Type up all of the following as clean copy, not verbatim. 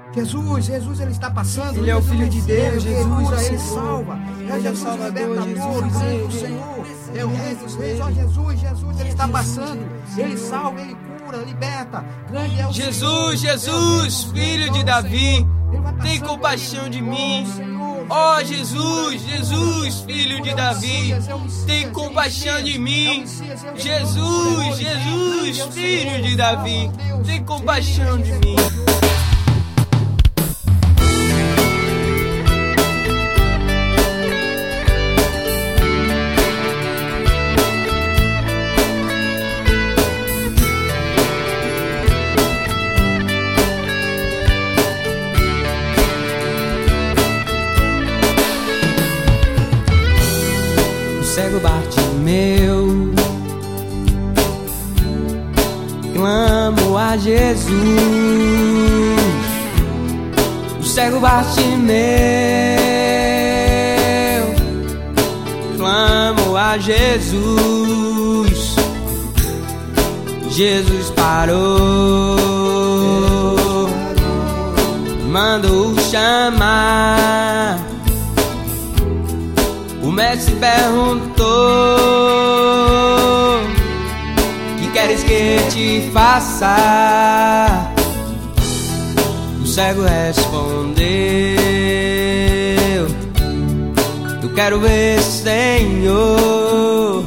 Jesus, ele está passando. Ele é o Filho de Deus, ele Jesus, cura, o ele Senhor. salva. Ele é o Salvador, libertador, Jesus, Santo do ele. Senhor. É o Rei dos Reis, ó Jesus, ele está passando. Ele salva, ele cura, liberta. Grande é o Jesus, Senhor. Jesus, Filho de Davi, tem compaixão de mim. Ó Jesus, Jesus, Filho de Davi, tem compaixão de mim. Jesus, Jesus, Filho de Davi, tem compaixão de mim. Cego Bartimeu, clamo a Jesus. O cego Bartimeu, clamo a Jesus. Jesus parou, mandou chamar. O mestre perguntou: que queres que te faça? O cego respondeu: eu quero ver, Senhor.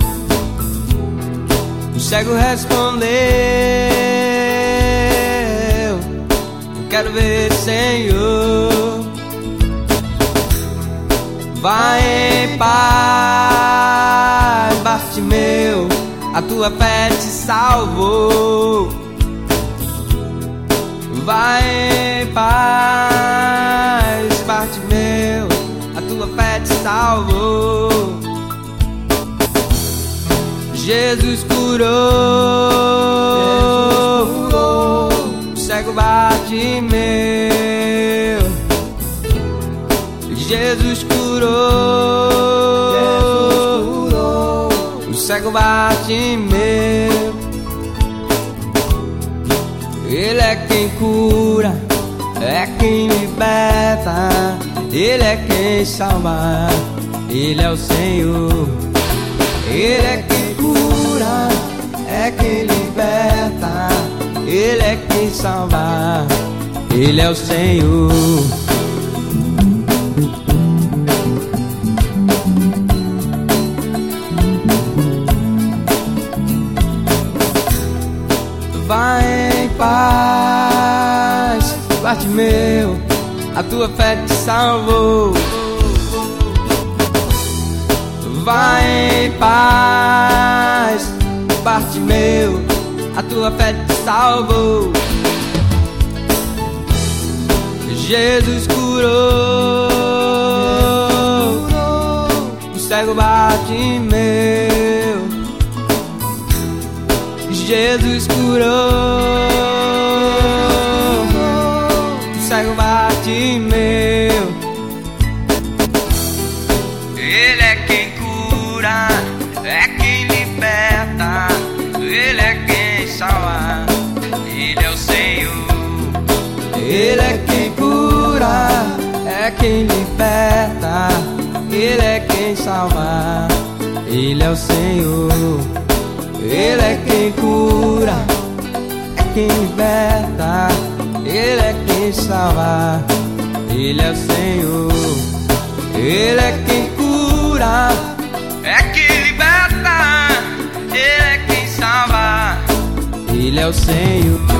O cego respondeu: eu quero ver, Senhor. Vai em paz, Bartimeu, a tua fé te salvou. Vai em paz, Bartimeu, a tua fé te salvou. Jesus curou o cego Bartimeu. Jesus curou o cego Bartimeu. Ele é quem cura, é quem liberta, ele é quem salva, ele é o Senhor. Ele é quem cura, é quem liberta, ele é quem salva, ele é o Senhor. Vai em paz, Bartimeu, a tua fé te salvou. Vai em paz, Bartimeu, a tua fé te salvou. Jesus curou o cego Bartimeu. Jesus curou o cego Bartimeu. Ele é quem cura, é quem liberta, ele é quem salva, ele é o Senhor. Ele é quem cura, é quem liberta, ele é quem salva, ele é o Senhor. Ele é quem cura, é quem liberta, ele é quem salva, ele é o Senhor. Ele é quem cura, é quem liberta, ele é quem salva, ele é o Senhor.